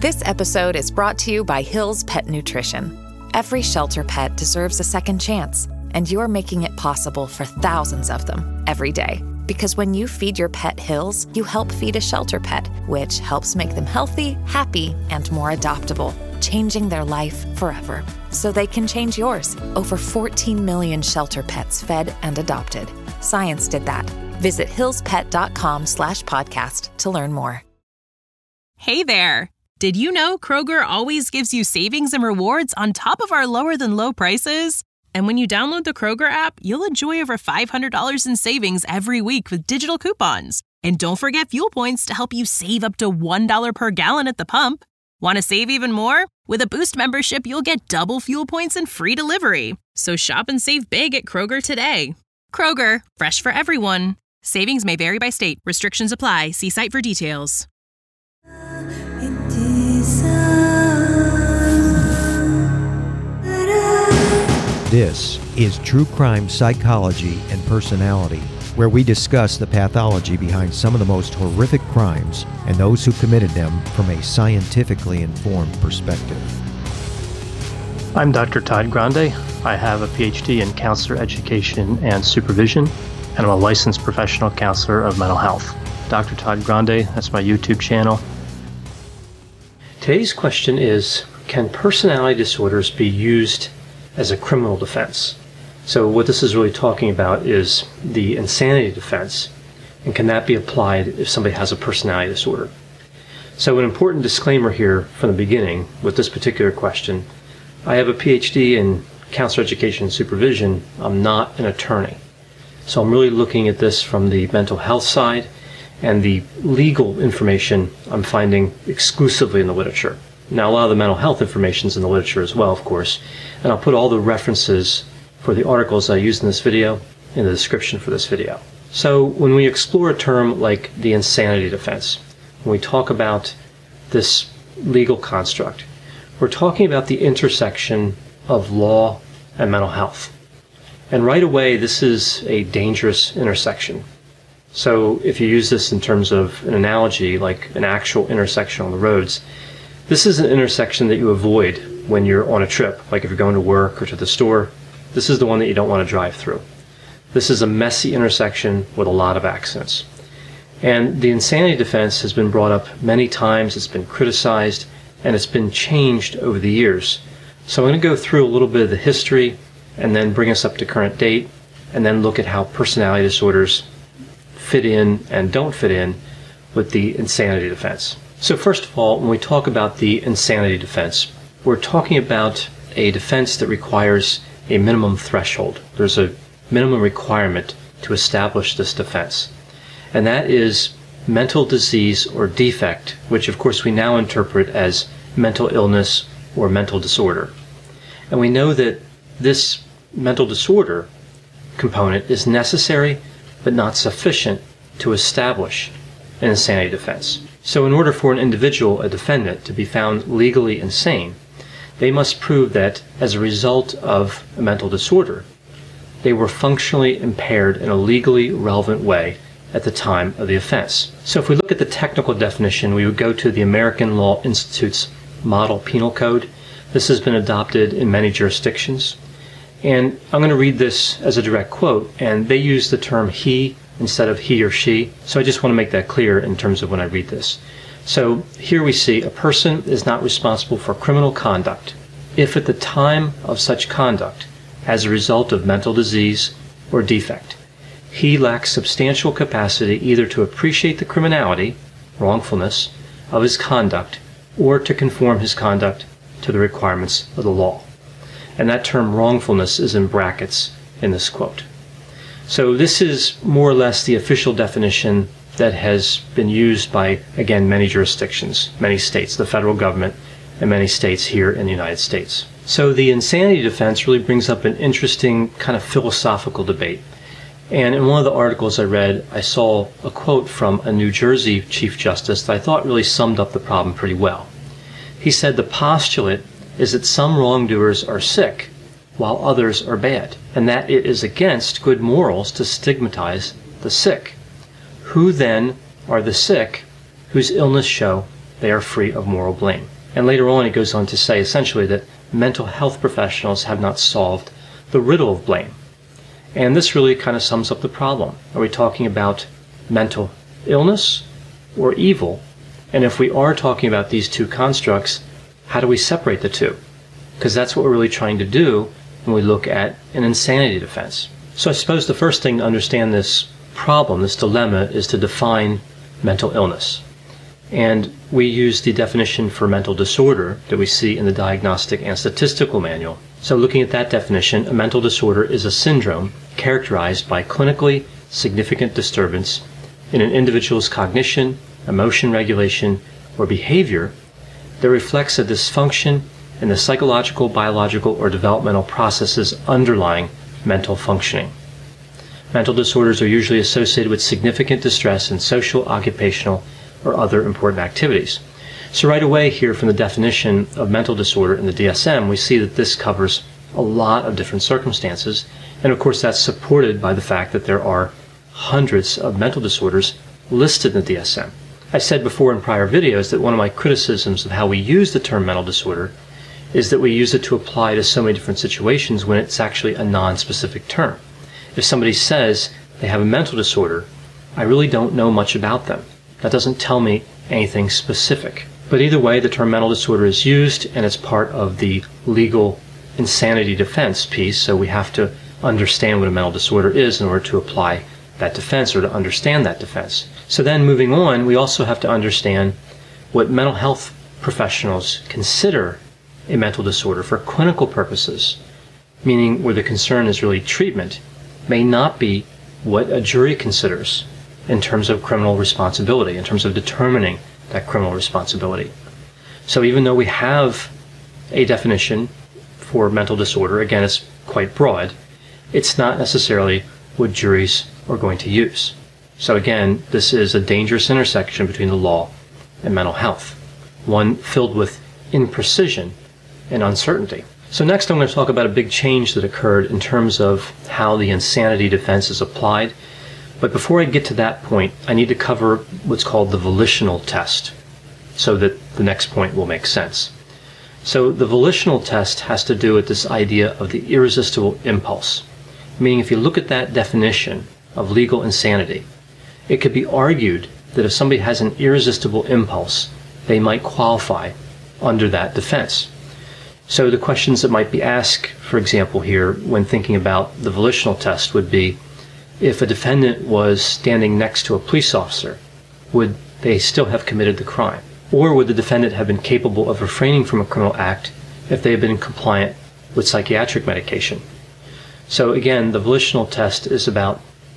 This episode is brought to you by Hill's Pet Nutrition. Every shelter pet deserves a second chance, and you're making it possible for thousands of them every day. Because when you feed your pet Hill's, you help feed a shelter pet, which helps make them healthy, happy, and more adoptable, changing their life forever. So they can change yours. Over 14 million shelter pets fed and adopted. Science did that. Visit hillspet.com/podcast to learn more. Hey there! Did you know Kroger always gives you savings and rewards on top of our lower than low prices? And when you download the Kroger app, you'll enjoy over $500 in savings every week with digital coupons. And don't forget fuel points to help you save up to $1 per gallon at the pump. Want to save even more? With a Boost membership, you'll get double fuel points and free delivery. So shop and save big at Kroger today. Kroger, fresh for everyone. Savings may vary by state. Restrictions apply. See site for details. This is True Crime Psychology and Personality, where we discuss the pathology behind some of the most horrific crimes and those who committed them from a scientifically informed perspective. I'm Dr. Todd Grande. I have a PhD in counselor education and supervision, and I'm a licensed professional counselor of mental health. Dr. Todd Grande, that's my YouTube channel. Today's question is, can personality disorders be used as a criminal defense? So what this is really talking about is the insanity defense, and can that be applied if somebody has a personality disorder? So an important disclaimer here from the beginning with this particular question: I have a PhD in counselor education and supervision. I'm not an attorney. So I'm really looking at this from the mental health side, and the legal information I'm finding exclusively in the literature. Now, a lot of the mental health information is in the literature as well, of course, and I'll put all the references for the articles I use in this video in the description for this video. So when we explore a term like the insanity defense, when we talk about this legal construct, we're talking about the intersection of law and mental health. And right away, this is a dangerous intersection. So if you use this in terms of an analogy, like an actual intersection on the roads, this is an intersection that you avoid when you're on a trip, like if you're going to work or to the store. This is the one that you don't want to drive through. This is a messy intersection with a lot of accidents. And the insanity defense has been brought up many times, it's been criticized, and it's been changed over the years. So I'm going to go through a little bit of the history, and then bring us up to current date, and then look at how personality disorders fit in and don't fit in with the insanity defense. So first of all, when we talk about the insanity defense, we're talking about a defense that requires a minimum threshold. There's a minimum requirement to establish this defense, and that is mental disease or defect, which of course we now interpret as mental illness or mental disorder. And we know that this mental disorder component is necessary but not sufficient to establish an insanity defense. So in order for an individual, a defendant, to be found legally insane, they must prove that as a result of a mental disorder, they were functionally impaired in a legally relevant way at the time of the offense. So if we look at the technical definition, we would go to the American Law Institute's Model Penal Code. This has been adopted in many jurisdictions. And I'm going to read this as a direct quote, and they use the term he instead of he or she. So I just want to make that clear in terms of when I read this. So here we see a person is not responsible for criminal conduct if at the time of such conduct, as a result of mental disease or defect, he lacks substantial capacity either to appreciate the criminality, wrongfulness, of his conduct, or to conform his conduct to the requirements of the law. And that term wrongfulness is in brackets in this quote. So this is more or less the official definition that has been used by, again, many jurisdictions, many states, the federal government, and many states here in the United States. So the insanity defense really brings up an interesting kind of philosophical debate. And in one of the articles I read, I saw a quote from a New Jersey Chief Justice that I thought really summed up the problem pretty well. He said the postulate is that some wrongdoers are sick while others are bad, and that it is against good morals to stigmatize the sick. Who then are the sick whose illness show they are free of moral blame. And later on, he goes on to say essentially that mental health professionals have not solved the riddle of blame. And this really kind of sums up the problem. Are we talking about mental illness or evil? And if we are talking about these two constructs, how do we separate the two? Because that's what we're really trying to do when we look at an insanity defense. So I suppose the first thing to understand this problem, this dilemma, is to define mental illness. And we use the definition for mental disorder that we see in the Diagnostic and Statistical Manual. So looking at that definition, a mental disorder is a syndrome characterized by clinically significant disturbance in an individual's cognition, emotion regulation, or behavior that reflects a dysfunction in the psychological, biological, or developmental processes underlying mental functioning. Mental disorders are usually associated with significant distress in social, occupational, or other important activities. So right away here from the definition of mental disorder in the DSM, we see that this covers a lot of different circumstances. And of course that's supported by the fact that there are hundreds of mental disorders listed in the DSM. I said before in prior videos that one of my criticisms of how we use the term mental disorder is that we use it to apply to so many different situations when it's actually a non-specific term. If somebody says they have a mental disorder, I really don't know much about them. That doesn't tell me anything specific. But either way, the term mental disorder is used, and it's part of the legal insanity defense piece, so we have to understand what a mental disorder is in order to apply that defense or to understand that defense. So then moving on, we also have to understand what mental health professionals consider a mental disorder for clinical purposes, meaning where the concern is really treatment, may not be what a jury considers in terms of criminal responsibility, in terms of determining that criminal responsibility. So even though we have a definition for mental disorder, again, it's quite broad, it's not necessarily what juries are going to use. So again, this is a dangerous intersection between the law and mental health, one filled with imprecision and uncertainty. So next I'm going to talk about a big change that occurred in terms of how the insanity defense is applied. But before I get to that point, I need to cover what's called the volitional test so that the next point will make sense. So the volitional test has to do with this idea of the irresistible impulse, meaning if you look at that definition of legal insanity, it could be argued that if somebody has an irresistible impulse, they might qualify under that defense. So the questions that might be asked, for example, here when thinking about the volitional test would be, if a defendant was standing next to a police officer, would they still have committed the crime? Or would the defendant have been capable of refraining from a criminal act if they had been compliant with psychiatric medication? So again, the volitional test is about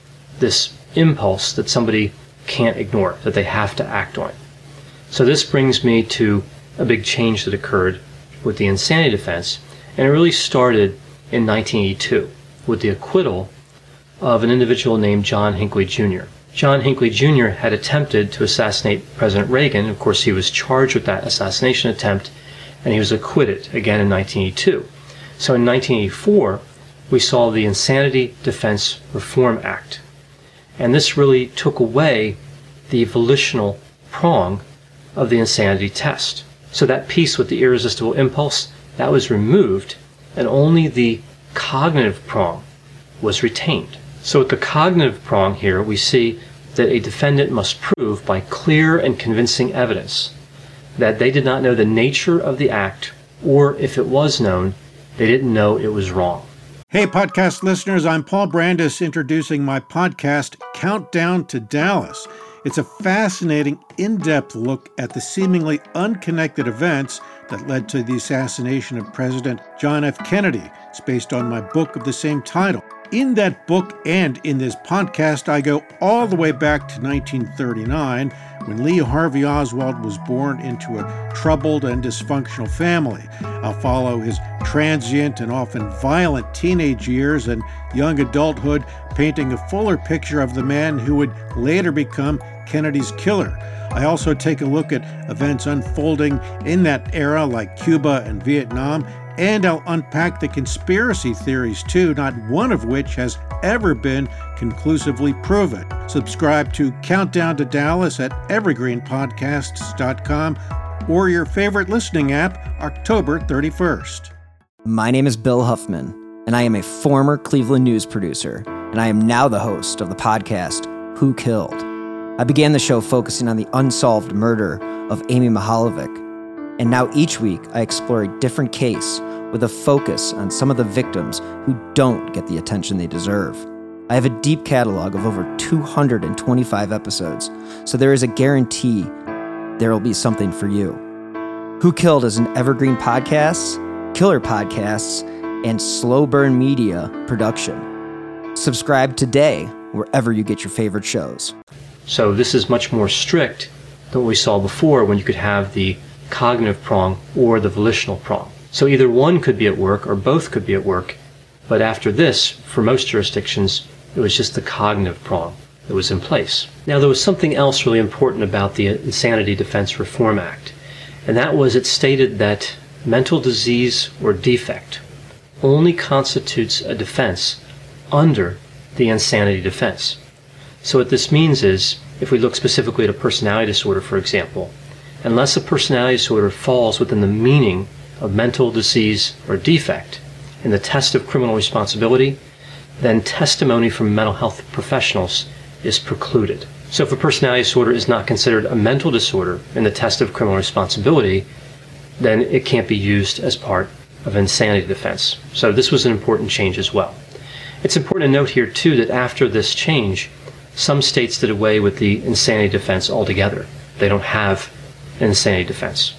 this impulse that somebody can't ignore, that they have to act on. So this brings me to a big change that occurred with the insanity defense, and it really started in 1982 with the acquittal of an individual named John Hinckley Jr. John Hinckley Jr. had attempted to assassinate President Reagan. Of course, he was charged with that assassination attempt, and he was acquitted again in 1982. So in 1984, we saw the Insanity Defense Reform Act, and this really took away the volitional prong of the insanity test. So that piece with the irresistible impulse, that was removed, and only the cognitive prong was retained. So with the cognitive prong here, we see that a defendant must prove by clear and convincing evidence that they did not know the nature of the act, or if it was known, they didn't know it was wrong. Hey, podcast listeners, I'm Paul Brandis introducing my podcast, Countdown to Dallas. It's a fascinating, in-depth look at the seemingly unconnected events that led to the assassination of President John F. Kennedy. It's based on my book of the same title. In that book and in this podcast, I go all the way back to 1939, when Lee Harvey Oswald was born into a troubled and dysfunctional family. I'll follow his transient and often violent teenage years and young adulthood, painting a fuller picture of the man who would later become Kennedy's killer. I also take a look at events unfolding in that era like Cuba and Vietnam, And I'll unpack the conspiracy theories too, not one of which has ever been conclusively proven. Subscribe to Countdown to Dallas at evergreenpodcasts.com or your favorite listening app, October 31st. My name is Bill Huffman, and I am a former Cleveland news producer, and I am now the host of the podcast, Who Killed? I began the show focusing on the unsolved murder of Amy Mihaljevic, and now each week I explore a different case with a focus on some of the victims who don't get the attention they deserve. I have a deep catalog of over 225 episodes, so there is a guarantee there will be something for you. Who Killed is an Evergreen Podcasts, Killer Podcasts, and Slow Burn Media production. Subscribe today wherever you get your favorite shows. So this is much more strict than what we saw before, when you could have the cognitive prong or the volitional prong. So either one could be at work or both could be at work, but after this, for most jurisdictions, it was just the cognitive prong that was in place. Now, there was something else really important about the Insanity Defense Reform Act, and that was it stated that mental disease or defect only constitutes a defense under the insanity defense. So what this means is, if we look specifically at a personality disorder, for example, unless a personality disorder falls within the meaning of mental disease or defect in the test of criminal responsibility, then testimony from mental health professionals is precluded. So if a personality disorder is not considered a mental disorder in the test of criminal responsibility, then it can't be used as part of insanity defense. So this was an important change as well. It's important to note here too that after this change, some states did away with the insanity defense altogether. They don't have an insanity defense.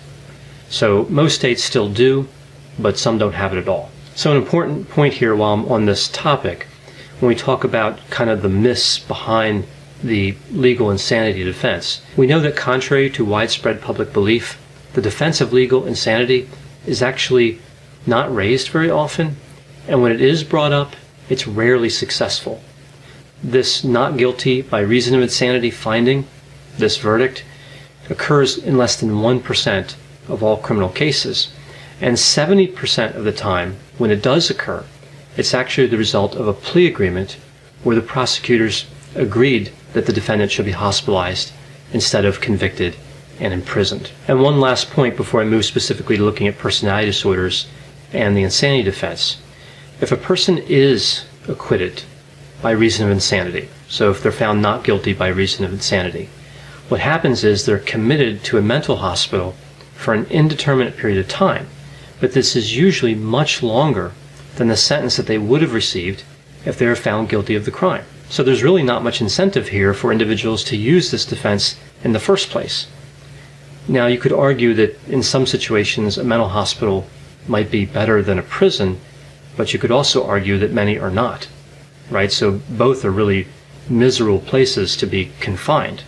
So most states still do, but some don't have it at all. So an important point here while I'm on this topic, when we talk about kind of the myths behind the legal insanity defense, we know that contrary to widespread public belief, the defense of legal insanity is actually not raised very often, and when it is brought up, it's rarely successful. This not guilty by reason of insanity finding, this verdict, occurs in less than 1% of all criminal cases, and 70% of the time when it does occur, it's actually the result of a plea agreement where the prosecutors agreed that the defendant should be hospitalized instead of convicted and imprisoned. And one last point before I move specifically to looking at personality disorders and the insanity defense. If a person is acquitted by reason of insanity, so if they're found not guilty by reason of insanity, what happens is they're committed to a mental hospital for an indeterminate period of time, but this is usually much longer than the sentence that they would have received if they were found guilty of the crime. So there's really not much incentive here for individuals to use this defense in the first place. Now, you could argue that in some situations a mental hospital might be better than a prison, but you could also argue that many are not, right? So both are really miserable places to be confined.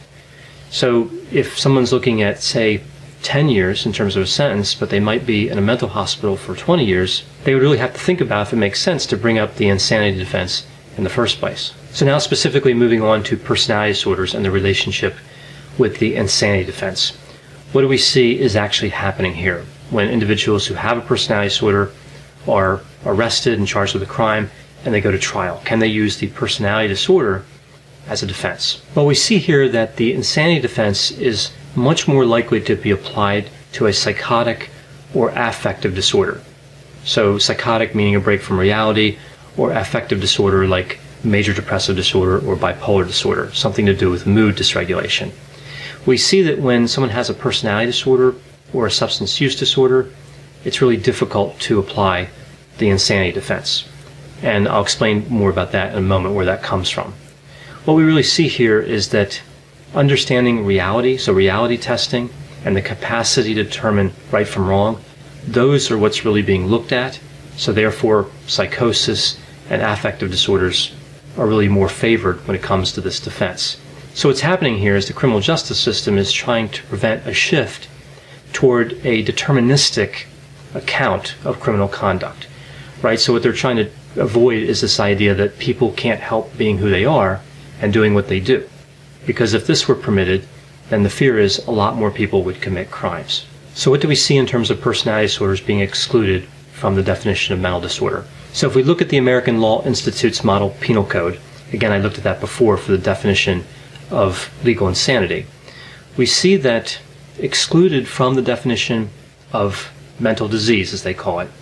So if someone's looking at, say, 10 years in terms of a sentence, but they might be in a mental hospital for 20 years, they would really have to think about if it makes sense to bring up the insanity defense in the first place. So now specifically moving on to personality disorders and the relationship with the insanity defense. What do we see is actually happening here when individuals who have a personality disorder are arrested and charged with a crime and they go to trial? Can they use the personality disorder as a defense? Well, we see here that the insanity defense is much more likely to be applied to a psychotic or affective disorder. So psychotic meaning a break from reality, or affective disorder like major depressive disorder or bipolar disorder, something to do with mood dysregulation. We see that when someone has a personality disorder or a substance use disorder, it's really difficult to apply the insanity defense. And I'll explain more about that in a moment, where that comes from. What we really see here is that understanding reality, so reality testing, and the capacity to determine right from wrong, those are what's really being looked at. So therefore, psychosis and affective disorders are really more favored when it comes to this defense. So what's happening here is the criminal justice system is trying to prevent a shift toward a deterministic account of criminal conduct, right? So what they're trying to avoid is this idea that people can't help being who they are and doing what they do. Because if this were permitted, then the fear is a lot more people would commit crimes. So what do we see in terms of personality disorders being excluded from the definition of mental disorder. So if we look at the American Law Institute's Model Penal Code, again, I looked at that before for the definition of legal insanity, we see that excluded from the definition of mental disease, as they call it,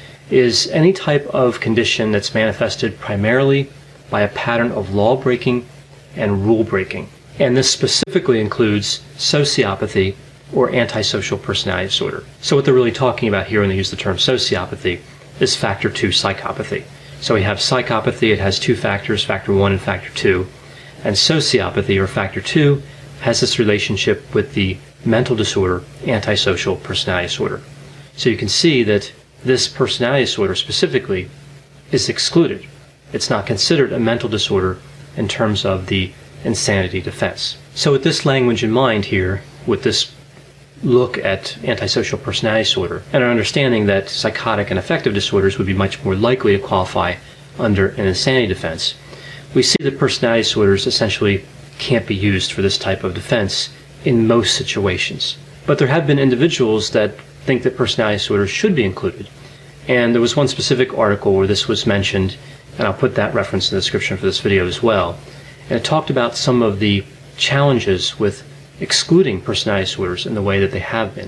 is any type of condition that's manifested primarily by a pattern of law-breaking and rule-breaking. And this specifically includes sociopathy or antisocial personality disorder. So what they're really talking about here when they use the term sociopathy is factor 2 psychopathy. So we have psychopathy, it has two factors, factor 1 and factor 2. And sociopathy, or factor 2, has this relationship with the mental disorder, antisocial personality disorder. So you can see that this personality disorder specifically is excluded. It's not considered a mental disorder in terms of the insanity defense. So with this language in mind here, with this look at antisocial personality disorder, and our understanding that psychotic and affective disorders would be much more likely to qualify under an insanity defense, we see that personality disorders essentially can't be used for this type of defense in most situations. But there have been individuals that think that personality disorders should be included. And there was one specific article where this was mentioned, and I'll put that reference in the description for this video as well. And it talked about some of the challenges with excluding personality disorders in the way that they have been.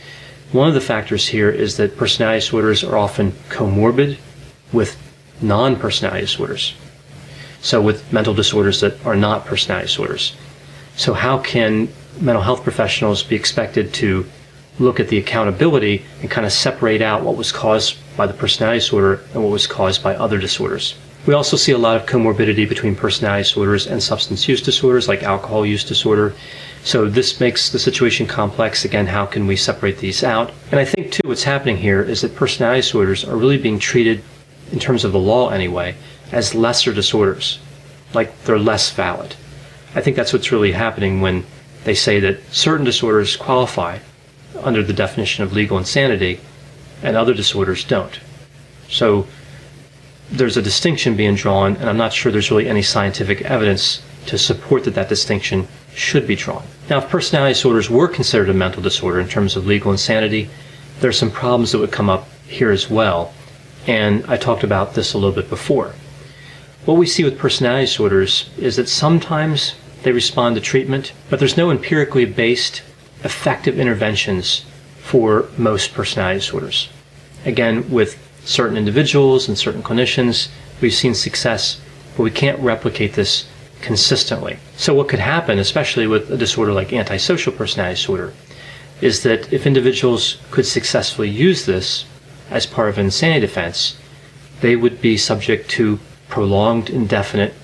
One of the factors here is that personality disorders are often comorbid with non-personality disorders. So with mental disorders that are not personality disorders. So how can mental health professionals be expected to look at the accountability and kind of separate out what was caused by the personality disorder and what was caused by other disorders? We also see a lot of comorbidity between personality disorders and substance use disorders, like alcohol use disorder. So this makes the situation complex. Again, how can we separate these out? And I think, too, what's happening here is that personality disorders are really being treated, in terms of the law anyway, as lesser disorders, like they're less valid. I think that's what's really happening when they say that certain disorders qualify under the definition of legal insanity and other disorders don't. So there's a distinction being drawn, and I'm not sure there's really any scientific evidence to support that that distinction should be drawn. Now, if personality disorders were considered a mental disorder in terms of legal insanity, there are some problems that would come up here as well, and I talked about this a little bit before. What we see with personality disorders is that sometimes they respond to treatment, but there's no empirically based effective interventions for most personality disorders. Again, with certain individuals and certain clinicians, we've seen success, but we can't replicate this consistently. So what could happen, especially with a disorder like antisocial personality disorder, is that if individuals could successfully use this as part of an insanity defense, they would be subject to prolonged, indefinite,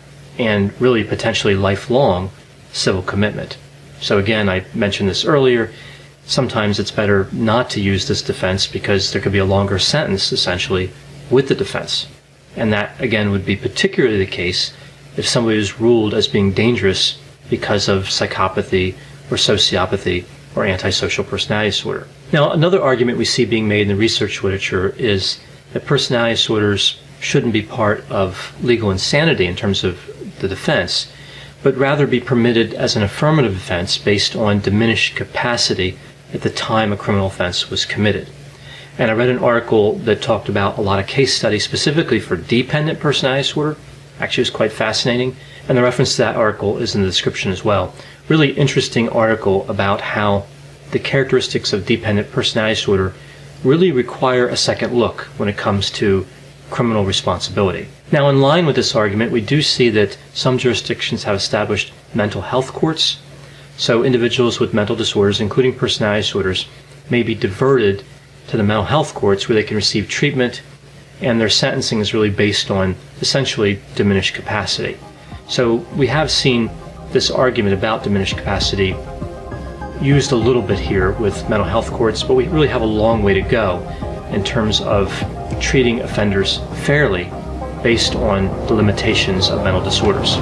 and really potentially lifelong civil commitment. So again, I mentioned this earlier, sometimes it's better not to use this defense because there could be a longer sentence, essentially, with the defense. And that, again, would be particularly the case if somebody is ruled as being dangerous because of psychopathy or sociopathy or antisocial personality disorder. Now, another argument we see being made in the research literature is that personality disorders shouldn't be part of legal insanity in terms of the defense, but rather be permitted as an affirmative defense based on diminished capacity at the time a criminal offense was committed. And I read an article that talked about a lot of case studies specifically for dependent personality disorder. Actually, it was quite fascinating, and the reference to that article is in the description as well. Really interesting article about how the characteristics of dependent personality disorder really require a second look when it comes to criminal responsibility. Now, in line with this argument, we do see that some jurisdictions have established mental health courts. So individuals with mental disorders, including personality disorders, may be diverted to the mental health courts where they can receive treatment, and their sentencing is really based on essentially diminished capacity. So we have seen this argument about diminished capacity used a little bit here with mental health courts, but we really have a long way to go in terms of treating offenders fairly based on the limitations of mental disorders.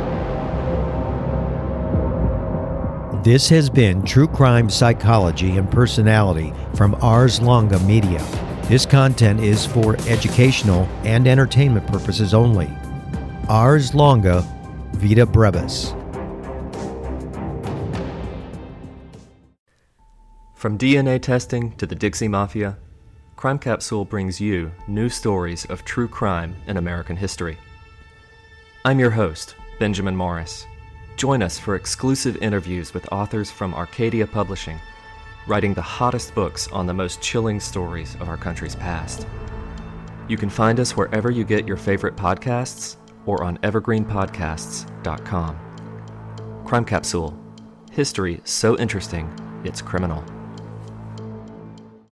This has been True Crime Psychology and Personality from Ars Longa Media. This content is for educational and entertainment purposes only. Ars Longa Vita Brevis. From DNA testing to the Dixie Mafia, Crime Capsule brings you new stories of true crime in American history. I'm your host, Benjamin Morris. Join us for exclusive interviews with authors from Arcadia Publishing, writing the hottest books on the most chilling stories of our country's past. You can find us wherever you get your favorite podcasts or on evergreenpodcasts.com. Crime Capsule. History so interesting, it's criminal.